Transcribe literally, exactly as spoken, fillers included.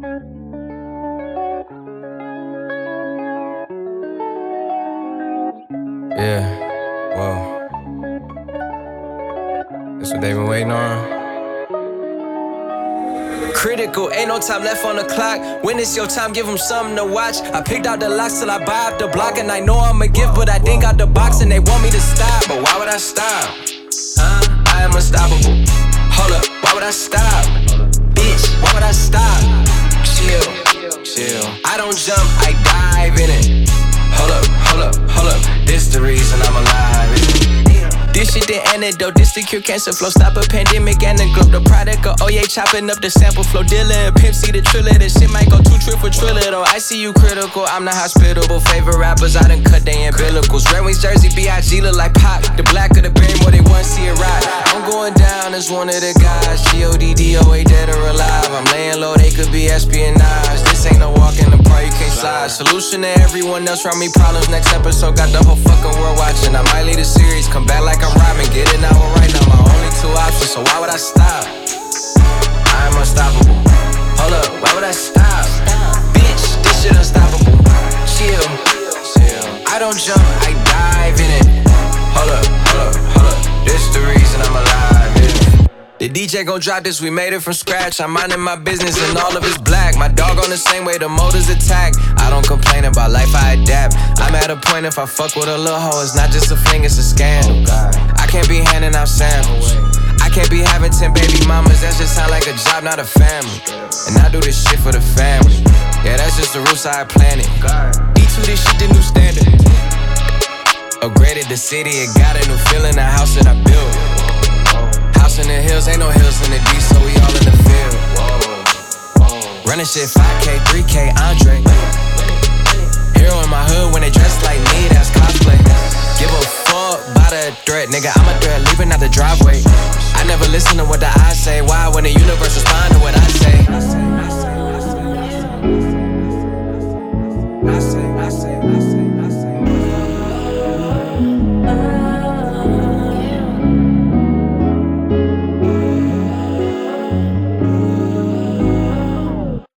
Yeah, whoa. That's what they been waiting on. Critical, ain't no time left on the clock. When it's your time, give them something to watch. I picked out the locks till I buy up the block. And I know I'm a gift, but I think out the box and they want me to stop. But why would I stop? Huh? I am unstoppable. Hold up, why would I stop? Bitch, why would I stop? Chill, chill. I don't jump, I dive in it. Hold up, hold up, hold up. This the reason I'm alive. This shit the antidote, this the cure cancer flow. Stop a pandemic and the globe. The product of oh yeah, chopping up the sample flow. Dealer and Pimp C the triller. This shit might go two trip for triller though. I see you critical, I'm not hospitable. Favorite rappers, I done cut they umbilicals. Red Wings jersey, B I G look like Pop. The black of the berry, more they want see it ride. I'm going down as one of the guys. G O D D O A dead or alive. I'm laying low, they could be espionage. This ain't no walk in the park, you can't slide. Solution to everyone else around me problems. Next episode got the whole fucking world watching. I might lead a series, come back like I'm rhyming. Get it now or right now, my only two options. So why would I stop? I'm unstoppable. Hold up, why would I stop? Bitch, this shit unstoppable. Chill, chill. I don't jump, I dive in it. Hold up, hold up, hold up. This the reason I'm alive, yeah. The D J gon' drop this, we made it from scratch. I'm minding my business and all of it's black. My dog on the same way, the motors attack. I don't complain about life, I adapt. I'm at a point if I fuck with a little hoe, it's not just a fling, it's a scandal. I can't be handing out samples. I can't be having ten baby mamas, that just sound like a job, not a family. And I do this shit for the family. Yeah, that's just the roots I planted. D two, this shit the new standard. Upgraded the city, it got a new feeling, the house that I built. House in the hills, ain't no hills in the D, so we all in the field. Running shit five K, three K, Andre. Hero in my hood when they dress like me, that's cosplay. Give a fuck by the threat, nigga, I'm a threat, leaving out the driveway. I never listen to what the eyes say, why when the universe respond to what I